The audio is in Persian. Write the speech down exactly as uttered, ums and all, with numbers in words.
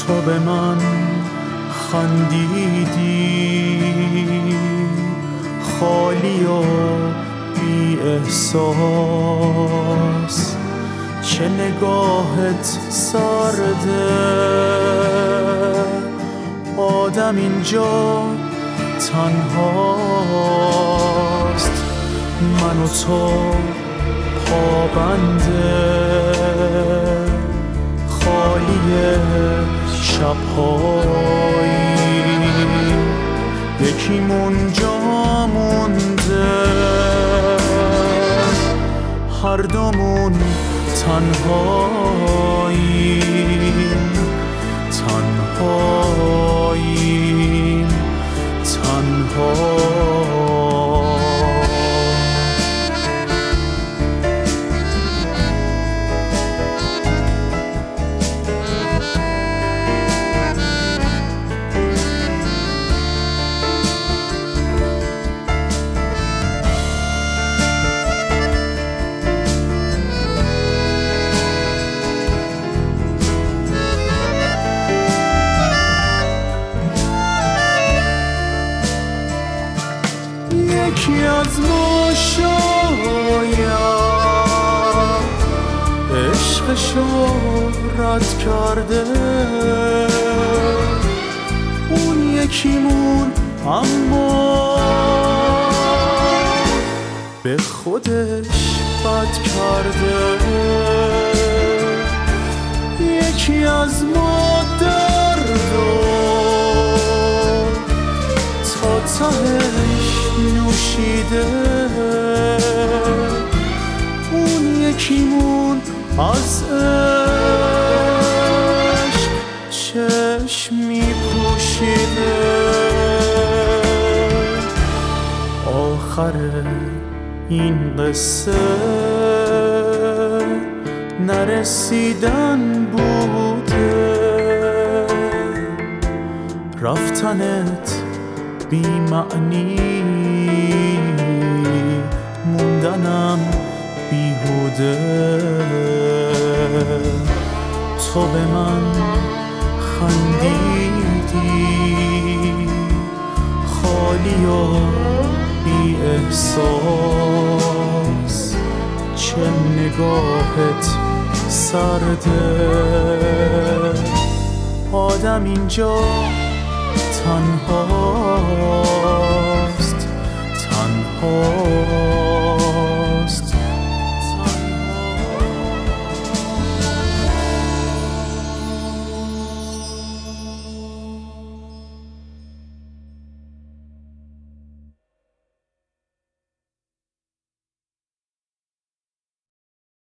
تو به من خندیدی خالی و بی احساس، چه نگاهت سرده. آدم اینجا تنهاست، من و تو پابنده خالی شب‌هایی، یکیمون جا مونده، هر دومون تنهاییم تنهاییم تنهاییم. یکی از ما شاید عشقشو رد کرده، اون یکیمون اما به خودش بد کرده. یکی از ما دردو تا تهش نوشیده، اون یکیمون از عشق چشم میپوشیده. آخر این قصه نرسیدن بوده، رفتنت بی معنی، موندنم بیهوده. تو به من خندیدی خالی و بی احساس، چه نگاهت سرده. آدم اینجا تنهاست تنها